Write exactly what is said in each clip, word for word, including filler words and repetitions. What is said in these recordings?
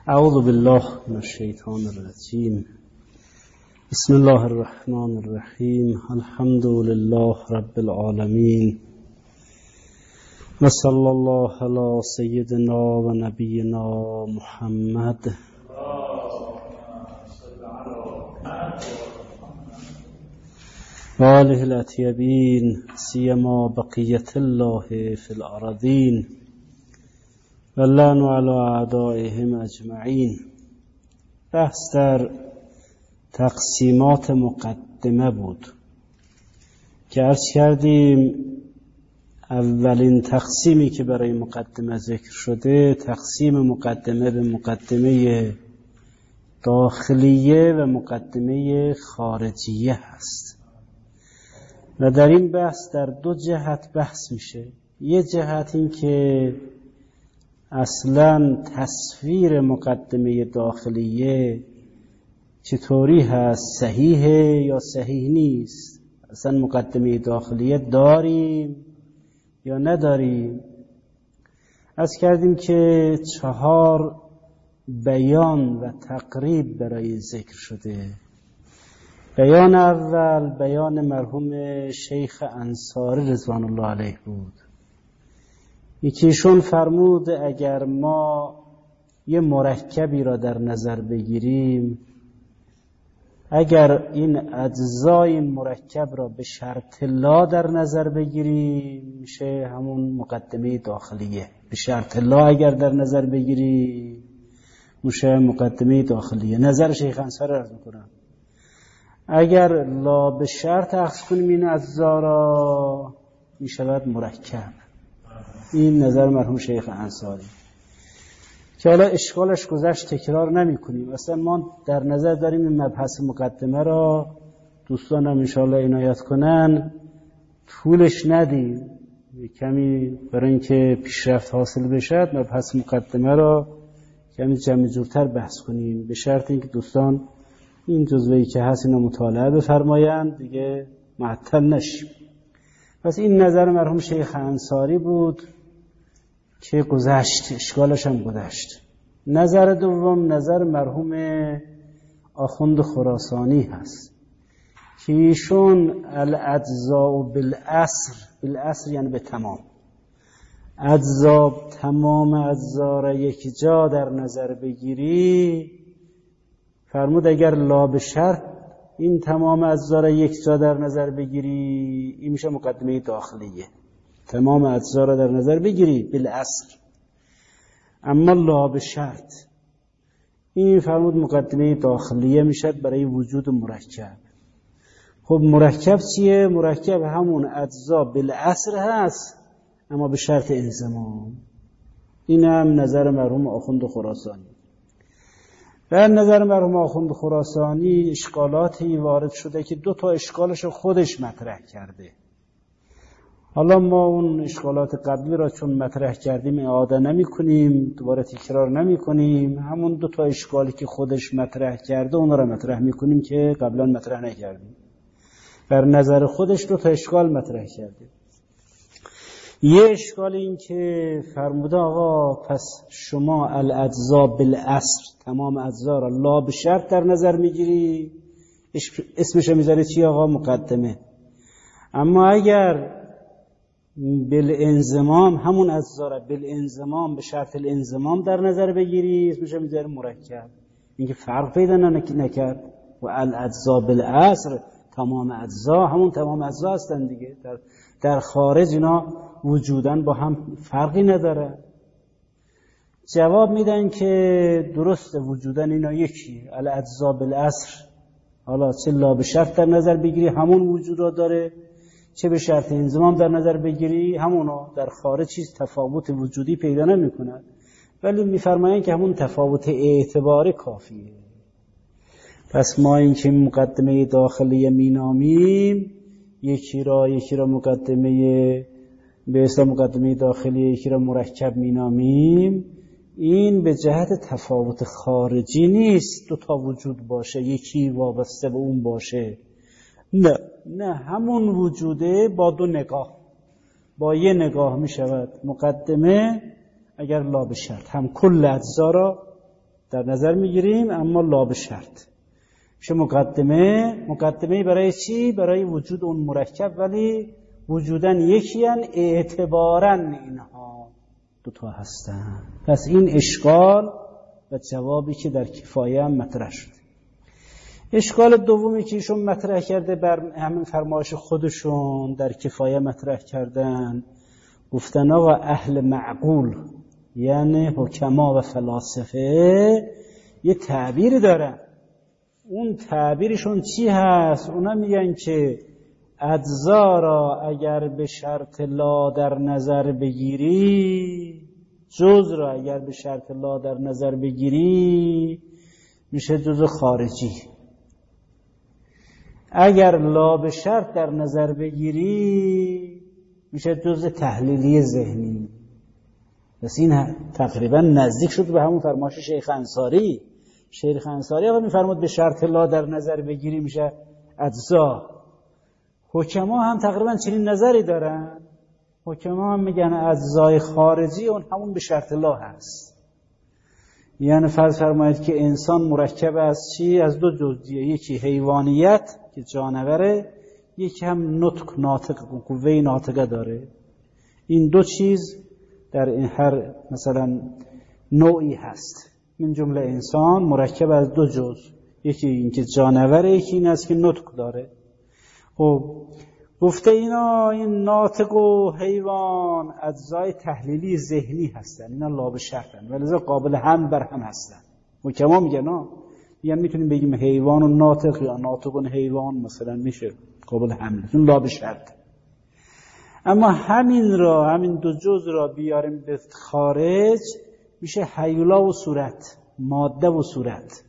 اعوذ بالله من الشیطان الرجیم. بسم الله الرحمن الرحیم. الحمد لله رب العالمین و صلی الله علی سیدنا و نبینا محمد و آله الاطیبین سیما بقیت الله فی الارضین و اللعن علی اعدائهم اجمعین. بحث در تقسیمات مقدمه بود که عرض کردیم اولین تقسیمی که برای مقدمه ذکر شده تقسیم مقدمه به مقدمه داخلیه و مقدمه خارجیه هست و در این بحث در دو جهت بحث میشه. یه جهت این که اصلا تصویر مقدمه داخلیه چطوری هست، صحیحه یا صحیح نیست، اصلا مقدمه داخلیه داریم یا نداریم. از کردیم که چهار بیان و تقریب برای ذکر شده. بیان اول بیان مرحوم شیخ انصاری رضوان الله علیه بود. یکیشون فرمود اگر ما یه مرکبی را در نظر بگیریم، اگر این اجزای مرکب را به شرط لا در نظر بگیریم میشه همون مقدمه داخلیه. به شرط لا اگر در نظر بگیریم میشه مقدمه داخلیه. نظر شیخ انصاری عرض میکنم. اگر لا به شرط اخذ کنیم این اجزا را میشود مرکب. این نظر مرحوم شیخ انصاری که حالا اشکالش گذشت، تکرار نمی کنیم. اصلا ما در نظر داریم این مبحث مقدمه را، دوستان هم انشاءالله عنایت کنن طولش ندیم، کمی برای اینکه پیشرفت حاصل بشد مبحث مقدمه را کمی جمع جورتر بحث کنیم، به شرط اینکه دوستان این جزوهی که هست اینو مطالعه بفرمایند دیگه معطل نشیم. پس این نظر مرحوم شیخ انصاری بود که گذشت، اشکالش هم گذشت. نظر دوم نظر مرحوم آخوند خراسانی هست که ایشون الاجزاء بالاصر، بالاصر یعنی به تمام، اجزا تمام اجزا را یک جا در نظر بگیری، فرمود اگر لا به شرط این تمام اجزا را یک جا در نظر بگیری این میشه مقدمه داخلیه. تمام اجزا را در نظر بگیری بالاصل، اما لا به شرط این فرمود مقدمه داخلیه میشد برای وجود مرکب. خب مرکب چیه؟ مرکب همون اجزا بالاصل هست اما به شرط انضمام. این هم نظر مرحوم آخوند خراسانی. در نظر مرحوم آخوند خراسانی اشکالاتی وارد شده که دو تا اشکالش خودش مطرح کرده. حالا ما اون اشکالات قبلی را چون مطرح کردیم اعاده نمی کنیم، دوباره تکرار نمی کنیم، همون دو تا اشکالی که خودش مطرح کرده اون را مطرح می کنیم که قبلا مطرح نکردیم. در نظر خودش دو تا اشکال مطرح کرده. یه اشکال این که فرموده آقا پس شما الاجزا بالاصل تمام اجزا را لا به شرط در نظر میگیری، اسمش میذاره چی آقا؟ مقدمه. اما اگر بالانضمام همون اجزا را بالانضمام به شرط الانضمام در نظر بگیری اسمش میذاره مرکب. اینکه فرق پیدا نکرد. و الاجزا بالاصل تمام اجزا همون تمام اجزا هستن دیگه، در در خارج اینا وجودن با هم فرقی نداره. جواب میدن که درست وجودن اینا یکی، الاجزا بالاصل، حالا چه لا به شرط در نظر بگیری همون وجود را داره، چه به شرط انضمام در نظر بگیری همونو، در خارج چیز تفاوت وجودی پیدا نمی کند. ولی میفرمایند که همون تفاوت اعتباری کافیه. پس ما این که مقدمه داخلی مینامیم یکی را یکی را مقدمه به اسم مقدمه داخلی یکی را مرکب مینامیم، این به جهت تفاوت خارجی نیست دو تا وجود باشه یکی وابسته به اون باشه، نه نه همون وجوده با دو نگاه، با یه نگاه می شود مقدمه اگر لا به شرط هم کل اجزا را در نظر میگیریم، اما لا به شرط میشه مقدمه. مقدمه برای چی؟ برای وجود اون مرکب، ولی وجودن یکی ان، اعتبارا اینها دوتا هستن. پس این اشکال و جوابی که در کفایه هم مطرح شد. اشکال دومی که ایشون مطرح کرده بر همین فرمایش خودشون در کفایه مطرح کردن، گفتن آقا اهل معقول یعنی حکما و فلاسفه یه تعبیری دارن. اون تعبیرشون چی هست؟ اونا میگن که اجزا را اگر به شرط لا در نظر بگیری، جز را اگر به شرط لا در نظر بگیری میشه جز خارجی. اگر لا به شرط در نظر بگیری میشه جز تحلیلی ذهنی. پس این تقریبا نزدیک شد به همون فرمایش شیخ انصاری. شیخ انصاری اول میفرمود به شرط لا در نظر بگیری میشه اجزا. حکما هم تقریبا چنین نظری دارن. حکما هم میگن اجزای خارجی اون همون به شرط لا هست. یعنی فرض فرمایید که انسان مرکب از چی؟ از دو جزئیه، یکی حیوانیت که جانوره، یکی هم نطق ناطق قوه ناطقه داره. این دو چیز در این هر مثلا نوعی هست. من جمله انسان مرکب از دو جزء، یکی این که جانوره، یکی این است که نطق داره. خب گفته اینا این ناطق و حیوان اجزای تحلیلی ذهنی هستن، اینا لا به شرطن ولذا قابل هم بر هم هستن. حکما میگن ها، یعنی میتونیم بگیم حیوان و ناطق یا ناطق و حیوان مثلا میشه قابل هم، چون لا به شرط. اما همین را، همین دو جزء را بیاریم به خارج میشه هیولا و صورت، ماده و صورت.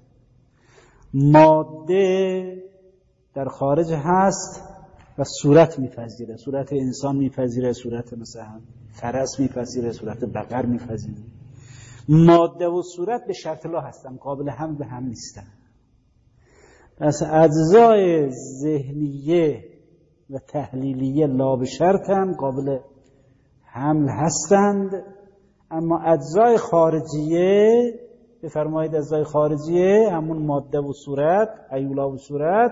ماده در خارج هست و صورت میپذیره، صورت انسان میپذیره، صورت مثلا فرس میپذیره، صورت بقر میپذیره. ماده و صورت به شرط لا هستن، قابل هم به هم نیستن. پس اجزای ذهنیه و تحلیلیه لا به شرط هم قابل حمل هستند، اما اجزای خارجیه، بفرمایید اجزای خارجیه همون ماده و صورت، هیولا و صورت،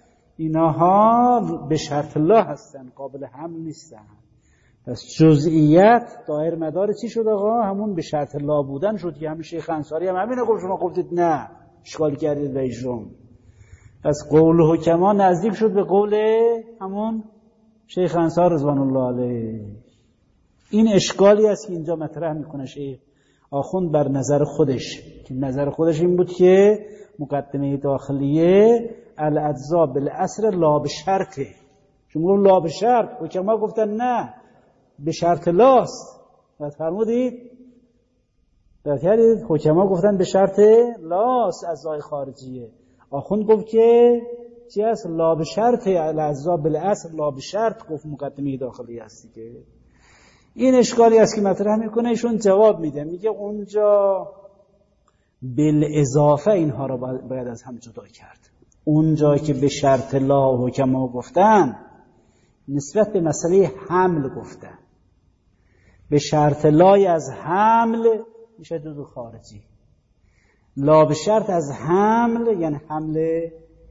اینها به شرط لا هستن، قابل حمل نیستن. پس جزئیت دایر مدار چی شد آقا؟ همون به شرط لا بودن شد که همین شیخ انصاری هم همینه گفت، شما گفتید نه، اشکال کردید به ایشون. پس قول حکما نزدیک شد به قول همون شیخ انصار رضوان الله علیه. این اشکالی است که اینجا مطرح میکنه شیخ آخوند بر نظر خودش، که نظر خودش این بود که مقدمه داخلیه الاجزا بالاصل لا به شرطه. چون گفت لا به شرط، حکما گفتن نه به شرط لاست. بعد فرمودید درکردید، حکما گفتن به شرط لاست اجزای خارجیه. آخوند گفت که چی است؟ لا به شرط، الاجزا بالاصل لا به شرط، گفت مقدمه داخلی هستی. که این اشکالی است که مطرح میکنه، ایشون جواب میده، میگه اونجا بالاضافه اینها رو باید از هم جدا کرد. اونجا که به شرط لا حکما گفتن نسبت به مسئله حمل گفتن، به شرط لای از حمل میشه جزء خارجی. لا به شرط از حمل یعنی حمل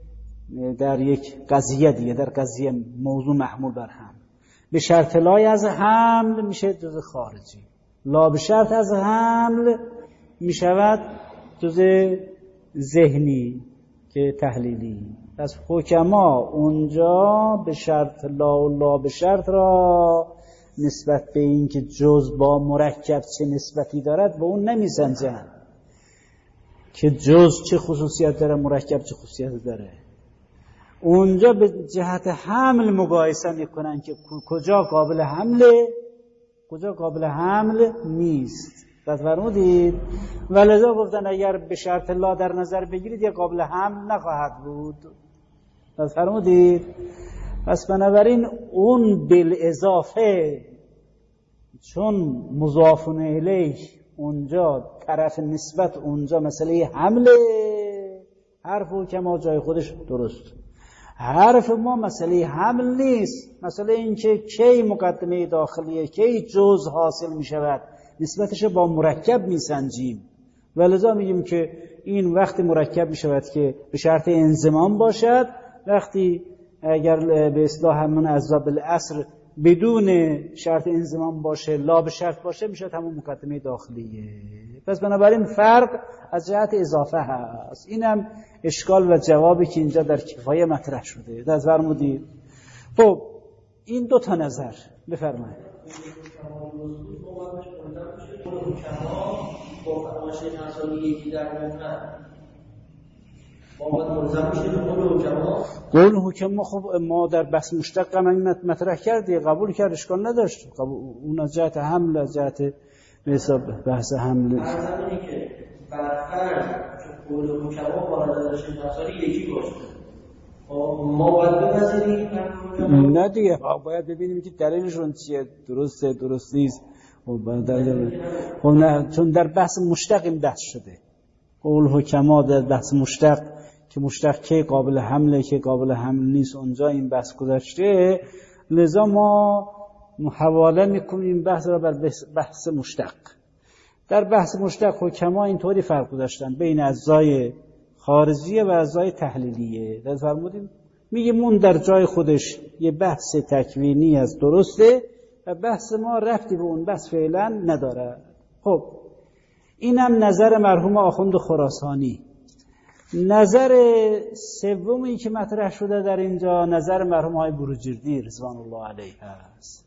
در یک قضیه دیگه، در قضیه موضوع محمول بر هم. به شرط لای از حمل میشه جزء خارجی. لا به شرط از حمل میشود جزء ذهنی که تحلیلی. پس حکما اونجا به شرط لا و لا به شرط را نسبت به این که جز با مرکب چه نسبتی دارد به اون نمیسنجن که جز چه خصوصیت داره، مرکب چه خصوصیت داره. اونجا به جهت حمل مقایسه میکنن که کجا قابل حمله، کجا قابل حمل نیست. پس فرمودید ولذا گفتن اگر به شرط لا در نظر بگیرید یا قابل حمل نخواهد بود. پس فرمودید پس بنابراین اون بالاضافه چون مضاف الیه اونجا طرف نسبت، اونجا مسئله حمله، حرف و کما جای خودش درست. حرف ما مسئله حمل نیست، مسئله این که کی مقدمه داخلیه، کی جز حاصل می شود، نسبتش با مرکب می سنجیم. و لذا میگیم که این وقتی مرکب میشود که به شرط انضمام باشد، وقتی اگر به اصطلاح همون اجزا بالاصل بدون شرط انضمام باشه، لا به شرط باشه، میشه همون مقدمه داخلیه. پس بنابراین فرق از جهت اضافه هست. اینم اشکال و جوابی که اینجا در کفایه مطرح شده. در فرمودید. خب این دو تا نظر بفرمایید. قول حکما خب ما در بحث مشتق هم مطرح کردی، قبول کرد، اشکال نداشت. اون از جهت حمل، از جهت بحث حمل فرض که برفرض که قول حکما با نظر شناسایی یکی باشه، ما باید بپذیریم نه دیگه، باید ببینیم که دلیلشون چیه، درسته درست نیست. خب نه، چون در بحث مشتق این بحث شده. قول حکما در بحث مشتق که مشتق که قابل حمله که قابل حمل نیست، اونجا این بحث گذشته. لذا ما حواله میکنیم این بحث را بر بحث مشتق. در بحث مشتق حکما اینطوری فرق گذاشتن بین اجزای خارجیه و اجزای تحلیلیه. در فرمودیم میگیم اون در جای خودش یه بحث تکوینی از درسته و بحث ما رفتی به اون بحث فعلا نداره. خب اینم نظر مرحوم آخوند خراسانی. نظر سومی که مطرح شده در اینجا نظر مرحوم های بروجردی رضوان الله علیه است.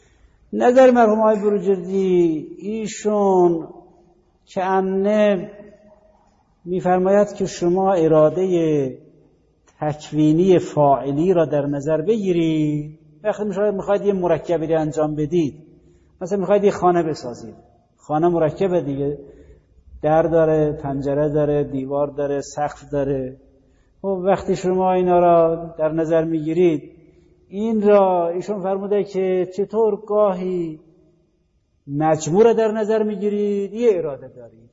نظر مرحوم های بروجردی ایشون که انه میفرماید که شما اراده تکوینی فاعلی را در نظر بگیرید. وقتی میخواید یه مرکبی را انجام بدید، مثلا میخواید یه خانه بسازید، خانه مرکبه دیگه، در داره، پنجره داره، دیوار داره، سقف داره. و وقتی شما اینا را در نظر میگیرید، این را ایشون فرموده که چطور گاهی مجموعه در نظر میگیرید، یه اراده دارید،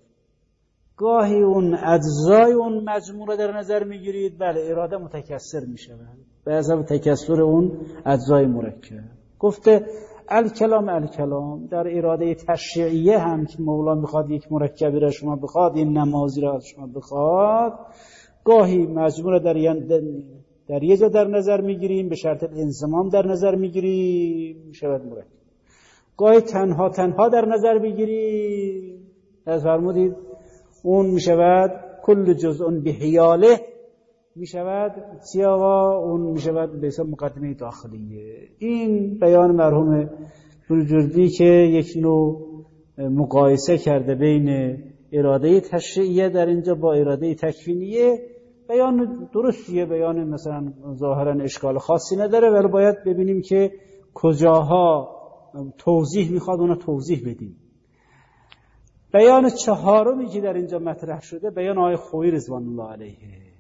گاهی اون اجزای اون مجموعه در نظر میگیرید، بله اراده متکثر میشه به حسب تکثر اون اجزای مرکب. گفته الکلام الکلام در اراده تشریعیه هم که مولا میخواد یک مرکبی را شما بخواد، این نمازی را شما بخواد، گاهی مجموعه در در یه جا در نظر میگیریم، به شرط انضمام در نظر میگیریم، شود مرکب. گاهی تنها تنها در نظر بگیریم، از فرمودید اون میشود کل جزء بحیاله، میشود سیاقا اون میشود به حساب مقدمه داخلیه. این بیان مرحوم بروجردی که یک نوع مقایسه کرده بین اراده تشریعیه در اینجا با اراده تکوینیه، بیان درستیه، بیان مثلا ظاهرا اشکال خاصی نداره، ولی باید ببینیم که کجاها توضیح میخواد اونو توضیح بدیم. بیان چهارمی که در اینجا مطرح شده بیان آقای خویی رضوان الله علیه.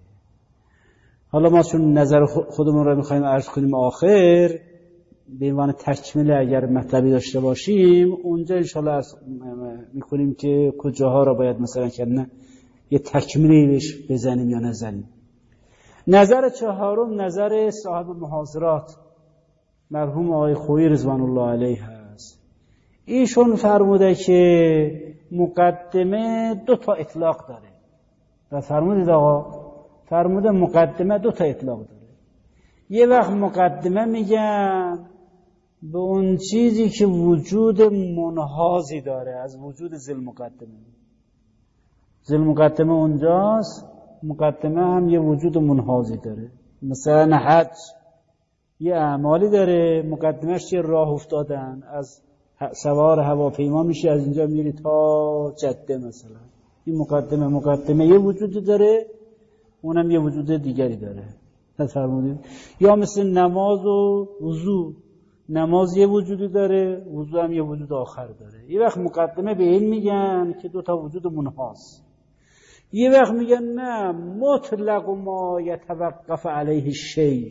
حالا ما چون نظر خودمون رو میخوایم عرض کنیم آخر به عنوان تکمیل، اگر مطلبی داشته باشیم اونجا انشاءالله عرض میکنیم که کجاها را باید مثلا کنه یه تکمیلی بهش بزنیم یا نزنیم. نظر چهارم نظر صاحب محاضرات مرحوم آقای خویی رضوان الله علیه هست. ایشون فرموده که مقدمه دو تا اطلاق داره. و فرمودید آقا، فرموده مقدمه دو تا اطلاق داره. یه وقت مقدمه میگن به اون چیزی که وجود منحازی داره از وجود ذل مقدمه. ذل مقدمه اونجاست، مقدمه هم یه وجود منحازی داره. مثلا حج یه اعمالی داره، مقدمهش یه راه افتادن، از سوار هواپیما میشه از اینجا میری تا جده مثلا. این مقدمه مقدمه یه وجودی داره، اونم یه وجود دیگری داره. فرمودید؟ یا مثل نماز و وضو، نماز یه وجودی داره، وضو هم یه وجود آخر داره. یه وقت مقدمه به این میگن که دو تا وجود منحاز، یه وقت میگن نه مطلق ما یتوقف علیه شیء،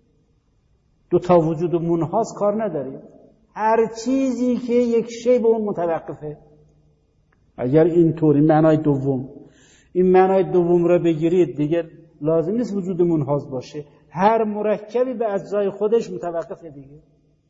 دو تا وجود منحاز کار نداره، هر چیزی که یک شی به اون متوقفه. اگر اینطوری معنای دوم این معنای دوم رو بگیرید دیگه لازم نیست وجود منحاز باشه، هر مرکبی به اجزای خودش متوقفه دیگه.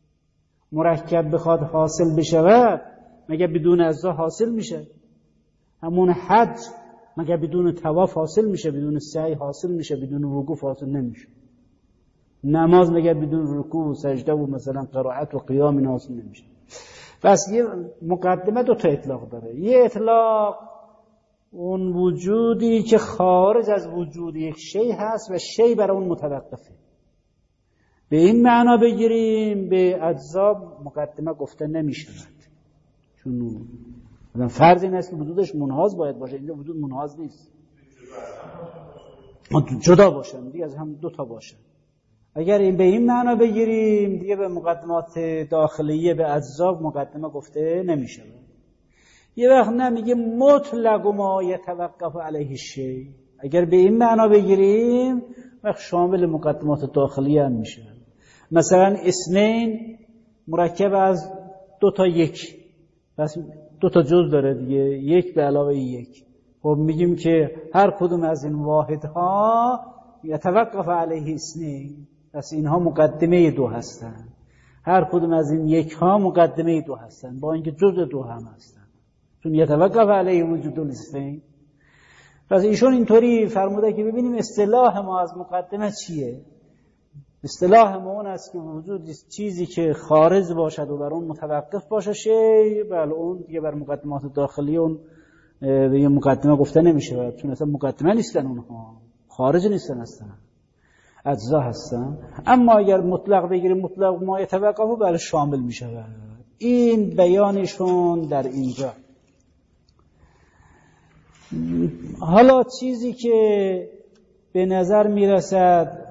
مرکب بخواد حاصل بشود مگه بدون اجزا حاصل میشه؟ همون حج مگر بدون طواف حاصل میشه؟ بدون سعی حاصل میشه؟ بدون وقوف حاصل نمیشه. نماز مگر بدون رکوع و سجده و مثلا قرائت و قیام حاصل نمیشه. پس یه مقدمه دو تا اطلاق داره. یه اطلاق اون وجودی که خارج از وجود یک شی هست و شی برای اون متوقفه. به این معنا بگیریم به اجزا مقدمه گفته نمیشود، چون مثلا فرض این است که وجودش منحاز باید باشه. اینجا وجود منحاز نیست، جدا باشن دیگه، از هم دو تا باشن. اگر این به این معنا بگیریم دیگه به مقدمات داخلیه به اجزا مقدمه گفته نمیشه. یه وقت نمیگه مطلق ما یتوقف علیه شی. اگر به این معنا بگیریم وقت شامل مقدمات داخلیه هم میشه. مثلا اثنین مرکب از دو تا یک، پس دو تا جز داره دیگه، یک به علاوه یک. خب میگیم که هر کدوم از این واحدها یتوقف علیه اثنین، پس اینها مقدمه دو هستن. هر کدوم از این یک ها مقدمه دو هستن، با اینکه جزء دو هم هستن، چون یتوقف علیه وجود الاثنین. پس ایشون اینطوری فرموده که ببینیم اصطلاح ما از مقدمه چیه. اصطلاح ما اون است که وجود چیزی که خارج باشد و بر اون متوقف باشه شی، بله اون دیگه بر مقدمات داخلی اون به یه مقدمه گفته نمیشه، چون اصلا مقدمه نیستن، اونها خارج نیستن، اصلا اجزا هستن. اما اگر مطلق بگیریم مطلق ما یتوقف بله شامل میشه. این بیانشون در اینجا. حالا چیزی که به نظر میرسد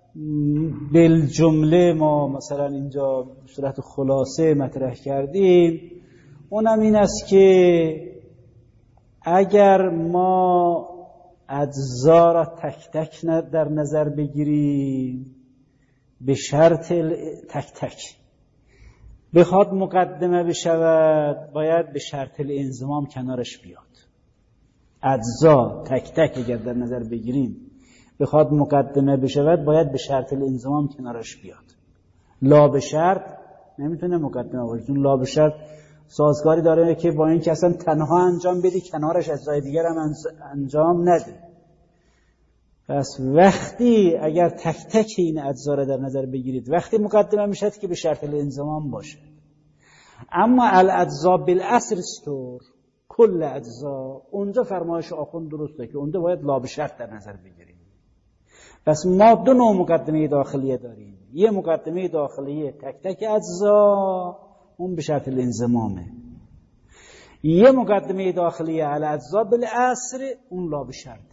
بالجمله ما مثلا اینجا به صورت خلاصه مطرح کردیم، اونم این است که اگر ما اجزا را تک تک در نظر بگیریم به شرط تک تک بخواد مقدمه بشود باید به شرط الانضمام کنارش بیاد. اجزا تک تک اگر در نظر بگیریم بخواد مقدمه بشود باید به شرط الانضمام کنارش بیاد. لا به شرط نمیتونه مقدمه باشه، چون لا به شرط سازگاری داره که با این که اصلا تنها انجام بدی کنارش اجزای دیگر هم انجام ندی. پس وقتی اگر تک تک این اجزا را در نظر بگیرید وقتی مقدمه میشد که به شرط الانضمام باشه. اما الاجزا بالاصل استور کل اجزا، اونجا فرمایش آخوند درسته که اونجا باید لا به شرط در نظر بگیریم. پس ما دو نوع مقدمه داخلیه داریم. یه مقدمه داخلیه تک تک اجزا، اون به شرط الانضمامه. یه مقدمه داخلیه علی اجزا بالاصل، اون لا به شرطه.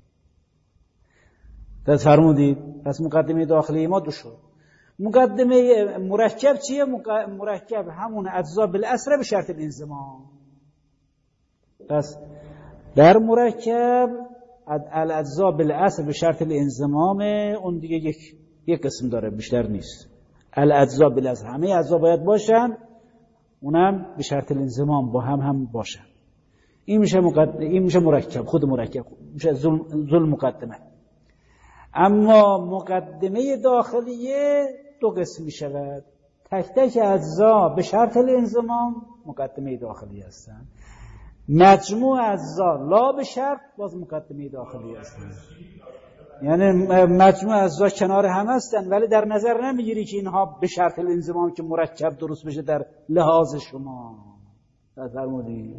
دست فرمودید؟ پس مقدمه داخلیه ما دو شد. مقدمه مرکب چیه؟ مرکب همون اجزا بالاصل به شرط الانضمام. پس در مرکب الاجزا بالاصل به شرط الانضمام، اون دیگه یک یک قسم داره، بیشتر نیست. الاجزا بالاصل همه اجزا باید باشن، اونم به شرط الانضمام با هم هم باشن. این میشه مقدمه، این میشه مرکب، خود مرکب میشه ذل مقدمه. اما مقدمه داخلیه دو قسم میشود. تک تک اجزا به شرط الانضمام مقدمه داخلی هستند. مجموع اجزا لا به شرط باز مقدمه داخلی هستند. یعنی مجموع اجزا کنار هم هستند ولی در نظر نمیگیری که اینها به شرط الانضمام که مرکب درست بشه در لحاظ شما. فرمودی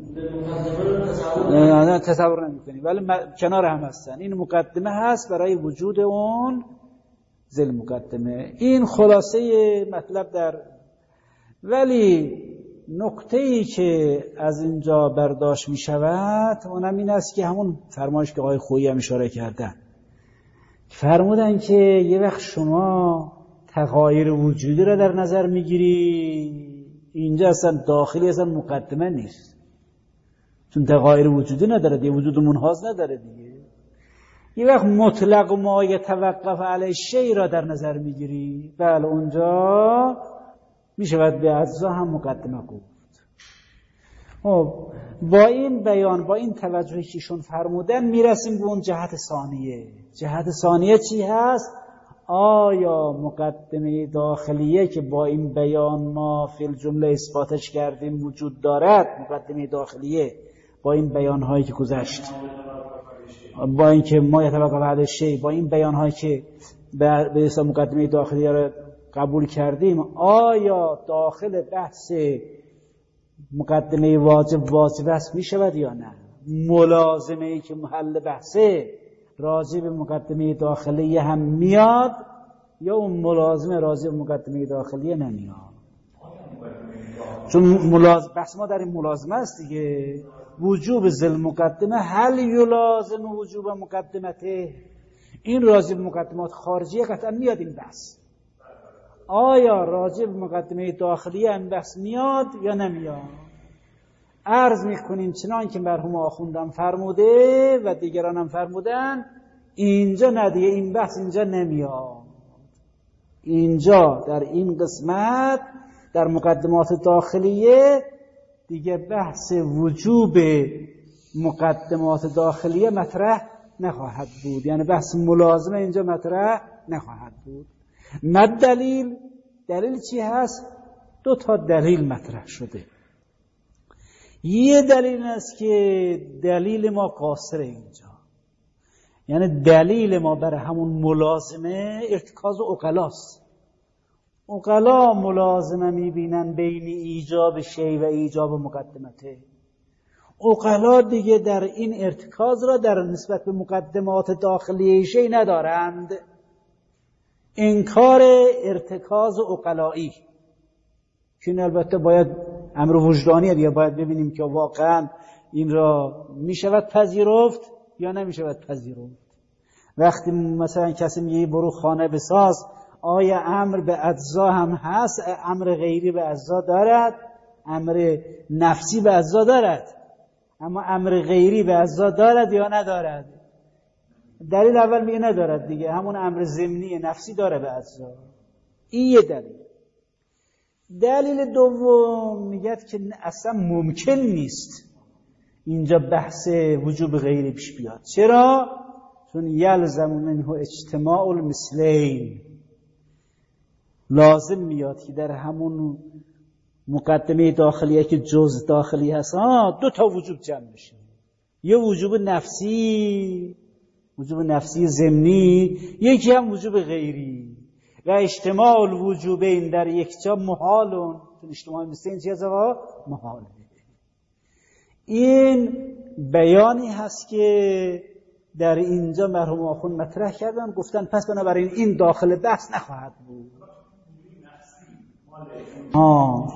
نه تصور نمی‌کنی ولی کنار هم هستن. این مقدمه هست برای وجود اون ذل مقدمه. این خلاصه مطلب در، ولی نکته‌ای که از اینجا برداشت می شود اونم این است که همون فرمایش که آقای خویی هم اشاره کردن، فرمودن که یه وقت شما تغایر وجودی را در نظر میگیری، اینجا اصلا داخلی اصلا مقدمه نیست، چون تغایر وجودی نداره دیگه، وجود منحاز نداره دیگه. یه وقت مطلق ما یتوقف علی شی را در نظر میگیری، بله اونجا میشود به اجزا هم مقدمه گفت. خب با این بیان، با این توجهی که ایشون فرمودن میرسیم به اون جهت ثانیه. جهت ثانیه چی هست؟ آیا مقدمه داخلیه که با این بیان ما فی الجمله اثباتش کردیم وجود دارد، مقدمه داخلیه با این بیان‌هایی که گذشت، با اینکه ما یتبقى بعد شیء، با این بیان‌هایی که به اسم مقدمه داخلیه را قبول کردیم، آیا داخل بحث مقدمه واجب واجب است می شود یا نه؟ ملازمه ای که محل بحثه راجع به مقدمه داخلیه هم میاد یا اون ملازمه راجع به مقدمه داخلیه نمیاد؟ چون ملازم بحث ما در این ملازمه است دیگه. وجوب ذل مقدمه هل یلازم وجوب مقدمته، این راجع به مقدمات خارجیه قطعا میاد این بحث. آیا راجع به مقدمه داخلیه این بحث میاد یا نمیاد؟ عرض میکنیم چنان که مرحوم آخوندم فرموده و دیگران هم فرمودن، اینجا ندیه این بحث اینجا نمیاد. اینجا در این قسمت در مقدمات داخلیه دیگه بحث وجوب مقدمات داخلیه مطرح نخواهد بود، یعنی بحث ملازمه اینجا مطرح نخواهد بود. مد دلیل، دلیل چی هست؟ دو تا دلیل مطرح شده. یه دلیل است که دلیل ما قاصره اینجا، یعنی دلیل ما برای همون ملازمه ارتکاز عقلاست. عقلا ملازمه میبینن بین ایجاب شیء و ایجاب مقدمته. عقلا دیگه در این ارتکاز را در نسبت به مقدمات داخلی شیء ندارند. انکار ارتکاز عقلایی که البته باید امر وجدانیه دیگه، باید ببینیم که واقعا این را میشود پذیرفت یا نمیشود پذیرفت. وقتی مثلا کسی میگه برو خانه بساز، آیا امر به اجزا هم هست؟ امر غیری به اجزا دارد، امر نفسی به اجزا دارد، اما امر غیری به اجزا دارد یا ندارد؟ دلیل اول میگه ندارد دیگه، همون امر ضمنی نفسی داره به اجزا. این یه دلیل. دلیل دوم میگه که اصلا ممکن نیست اینجا بحث وجوب غیری پیش بیاد. چرا؟ چون یلزم منه اجتماع المثلین، لازم میاد که در همون مقدمه داخلیه که جز داخلی هست دو تا وجوب جمع بشه. یه وجوب نفسی، وجوب نفسی ضمنی، یکی هم وجوب غیری. و اجتماع الوجوبین در یک جا محالون، چون اجتماع مثل چیه آقا؟ محاله. این بیانی هست که در اینجا مرحوم آخوند مطرح کردن، گفتن پس بنابراین این داخل بحث نخواهد بود. آه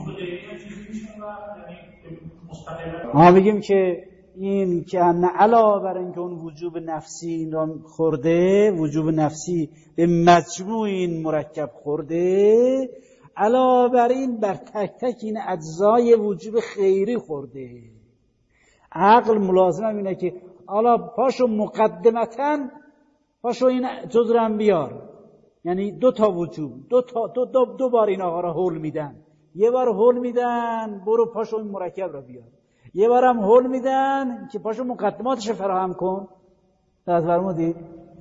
آه بگیم که این که نه علاوه بر اینکه اون وجوب نفسی این را خورده، وجوب نفسی به مجموع این مرکب خورده، علاوه بر این بر تک تک این اجزای وجوب خیری خورده. عقل ملازم هم اینه که حالا پاشو مقدمتاً پاشو این جز رو هم بیار، یعنی دو تا وجوب دو تا دو, دو, دو بار این آقا را حول میدن. یه بار حول میدن برو پاشو این مرکب را بیار، یه بار هم حول میدن که پاشو مقدماتش فراهم کن. از فرمودید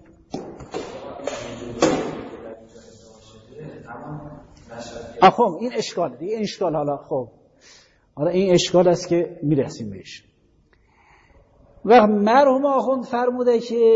خب این اشکال دیگه، این اشکال حالا خب حالا این اشکال است که میرسیم بهش. و مرحوم آخوند فرموده که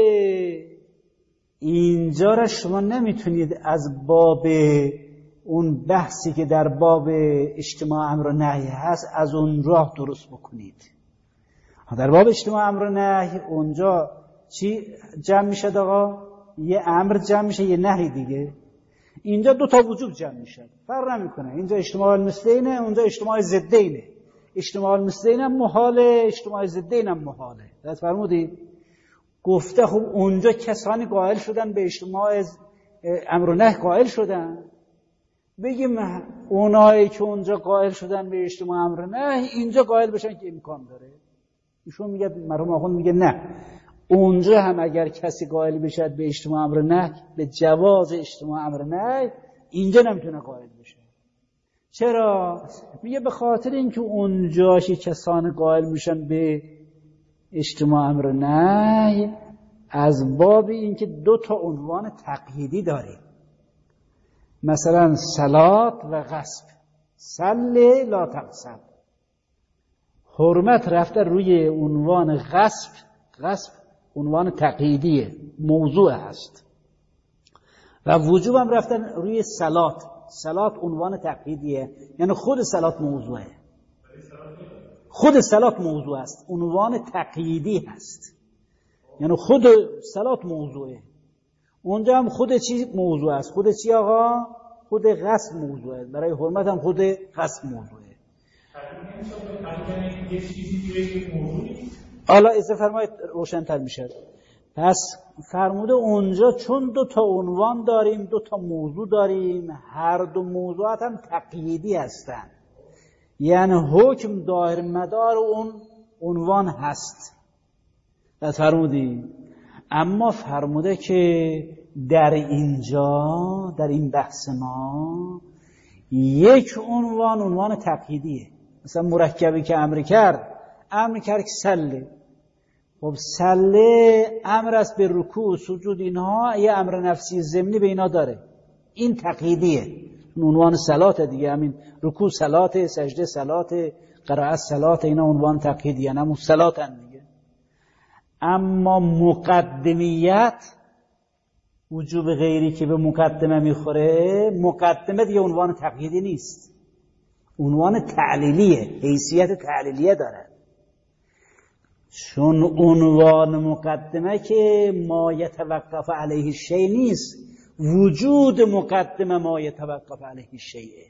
اینجا را شما نمیتونید از باب اون بحثی که در باب اجتماع امر و نهی هست از اون راه درست بکنید. در باب اجتماع امر و نهی اونجا چی جمع میشه آقا؟ یه امر جمع میشه یه نهی دیگه. اینجا دو تا وجوب جمع میشه، فرق نمیکنه. اینجا اجتماع المثلینه، اونجا اجتماع ضدینه. اجتماع المثلین هم محاله، اجتماع ضدین هم محاله. درست فرمودید؟ گفته خب اونجا کسانی قائل شدن به اجتماع امر و نهی قائل شدن، بگیم اونایی که اونجا قائل شدن به اجتماع امر و نهی اینجا قائل بشن که امکان داره. ایشون میگه، مرحوم آخوند میگه نه، اونجا هم اگر کسی قائل بشه به اجتماع امر و نهی، به جواز اجتماع امر و نهی، اینجا نمیتونه قائل بشه. چرا؟ میگه به خاطر اینکه اونجاشی کسان قائل میشن به اجتماع امر و نهی از باب اینکه دو تا عنوان تقییدی داره، مثلا صلات و غصب، صل لا تغصب، حرمت رفته روی عنوان غصب. غصب عنوان تقییدیه، موضوع هست. و وجوب هم رفتن روی صلات. صلات عنوان تقییدیه، یعنی خود صلات موضوعه. خود صلات موضوع است، عنوان تقییدی هست، یعنی خود صلات موضوعه. اونجا هم خود چی موضوع است؟ خود چی آقا؟ خود غصب موضوعه. برای حرمت هم خود غصب موضوعه. حالا از فرمایید روشن‌تر میشه. پس فرموده اونجا چون دو تا عنوان داریم، دو تا موضوع داریم، هر دو موضوعات هم تقییدی هستند، یعنی حکم دایر مدار اون عنوان هست. پس فرمودی اما فرموده که در اینجا، در این بحث ما، یک عنوان عنوان تقییدیه. مثلا مرکبی که امر کرد، امر کرد که سله. خب سله امر است به رکوع، سجود، اینها یه امر نفسی ضمنی به اینا داره، این تقییدیه، عنوان صلات دیگه. همین رکوع صلات، سجده صلات، قرائت صلات، اینا عنوان تقییدیه، همون صلاتن دیگه. اما مقدمیت، وجوب غیری که به مقدمه میخوره، مقدمه دیگه عنوان تقییدی نیست، عنوان تعلیلیه، حیثیت تعلیلیه داره. چون عنوان مقدمه که ما یتوقف علیه شیء نیست، وجود مقدمه ما یتوقف علیه شیء.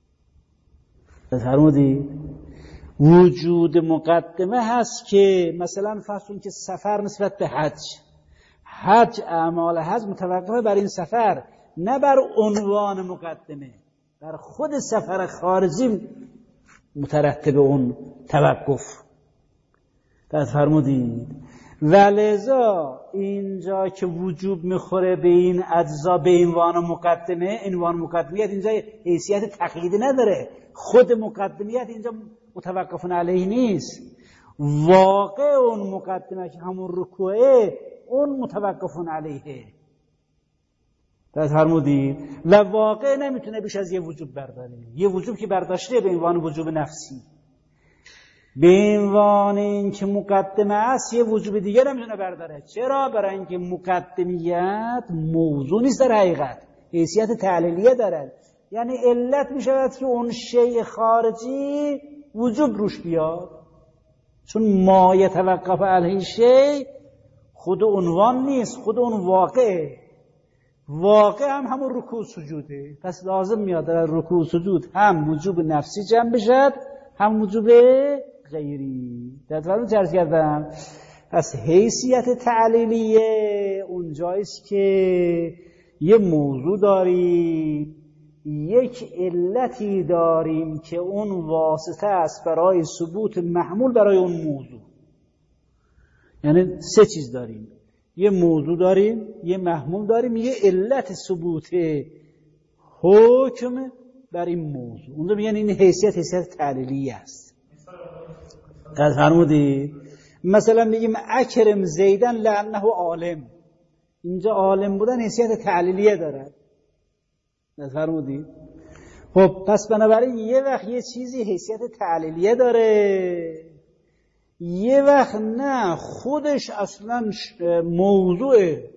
فرمودی وجود مقدمه هست که مثلا فرض که سفر نسبت به حج، حج اعمال حج متوقفه بر این سفر، نه بر عنوان مقدمه، بر خود سفر خارجی مترتب اون توقف. پس فرمودید ولذا اینجا که وجوب میخوره به این اجزا به عنوان مقدمه، عنوان مقدمیت اینجا حیثیت تقییدی نداره، خود مقدمیت اینجا متوقفون علیه نیست، واقع اون مقدمه که همون رکوعه اون متوقفون علیه. پس فرمودید و واقع نمیتونه بیش از یه وجوب برداره. یه وجوب که برداشته به عنوان وجوب نفسی، به عنوان این که مقدمه است، یه وجوب دیگه نمیتونه برداره. چرا؟ برای اینکه مقدمیت موضوع نیست، در حقیقت حیثیت تعلیلیه داره، یعنی علت میشود که اون شیء خارجی وجوب روش بیاد، چون ما یتوقف علیه شیء خود عنوان نیست، خود اون واقعه. واقع هم همون رکوع سجوده، پس لازم میاد در رکوع سجود هم وجوب نفسی جمع بشد، هم وجوب غیری. در فرمون چرز کردم. پس حیثیت تعلیلیه اونجاییست که یه موضوع داریم، یک علتی داریم که اون واسطه است برای ثبوت محمول برای اون موضوع. یعنی سه چیز داریم، یه موضوع داریم، یه محمول داریم، یه علت ثبوت حکم بر این موضوع. اونجا میگن این حیثیت حیثیت تعلیلی است. از فرمودی مثلا میگیم اکرم زیدن لانه عالم، اینجا عالم بودن حیثیت تعلیلیه داره. از فرمودی خب پس بنابراین یه وقت یه چیزی حیثیت تعلیلیه داره، یه وقت نه، خودش اصلا موضوعه،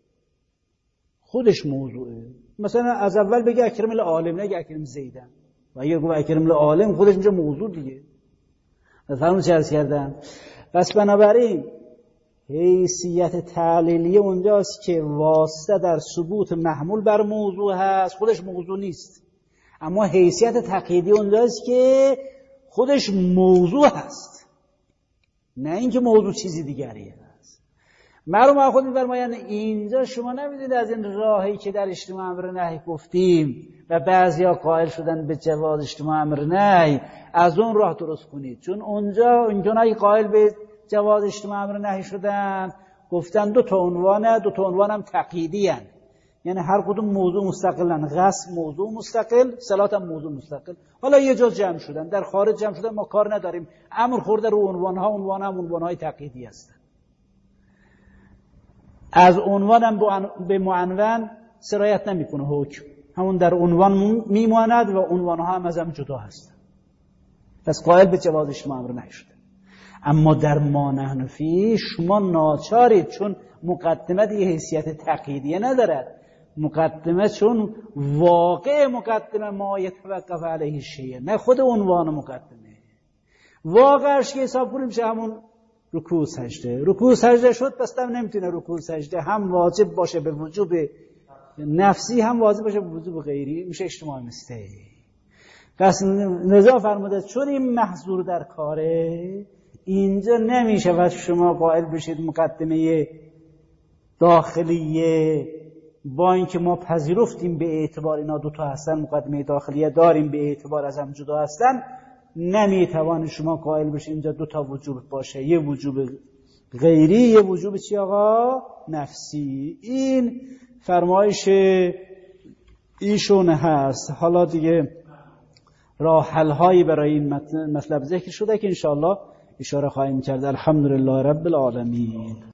خودش موضوعه. مثلا از اول بگه اکرم العالم، نگه اکرم زیدن، و اگه گفت اکرم العالم خودش اینجا موضوع دیگه. فهمون چه عرض کردم؟ پس بنابراین حیثیت تعلیلیه اونجاست که واسطه در ثبوت محمول بر موضوع هست، خودش موضوع نیست. اما حیثیت تقییدی اونجاست که خودش موضوع هست، نه اینکه موضوع چیزی دیگریه. مرحوم آخوند می‌فرمایند اینجا شما نمیدید از این راهی که در اجتماع امر نهی گفتیم و بعضیا قائل شدن به جواز اجتماع امر نهی، از اون راه درست کنید. چون اونجا اونجایی قائل به جواز اجتماع امر نهی شدن گفتن دو تا عنوانه، دو تا عنوان هم تقییدی هن. یعنی هر کدوم موضوع مستقلن، غصب موضوع مستقل، صلات هم موضوع مستقل. حالا یه جا جمع شدن، در خارج جمع شدن، ما کار نداریم، امر خورده رو عنوانها، عنوان هم عنوانهای تقییدی هستن. از عنوانم به معنون سرایت نمیکنه حکم، همون در عنوان میماند و عنوانها هم از هم جدا هستن. پس قائل به جواز اجتماع امر نهی شده. اما در ما نحن فیه شما ناچارید، چون مقدمه دیگه حیثیت تقییدیه ندارد. مقدمه چون واقع مقدمه ما یتوقف علیه شیء، نه خود عنوان مقدمه. واقعش که حساب کنیم میشه همون رکوع سجده. رکوع سجده شد پس هم نمیتونه رکوع سجده هم واجب باشه به وجوب نفسی، هم واجب باشه به وجوب غیری، میشه اجتماع مسته. پس نزاع فرموده چون این محظور در کاره، اینجا نمیشه و شما قائل بشید مقدمه داخلیه با اینکه ما پذیرفتیم به اعتبار اینا دوتا هستن، مقدمه داخلیه داریم به اعتبار از هم جدا هستن، نمیتوان شما قائل بشید اینجا دوتا وجوب باشه، یه وجوب غیری یه وجوب چی آقا؟ نفسی. این فرمایش ایشون هست. حالا دیگه راه حل هایی برای این مطلب ذکر شده که انشاءالله اشاره خواهیم کرد. الحمدلله رب العالمین.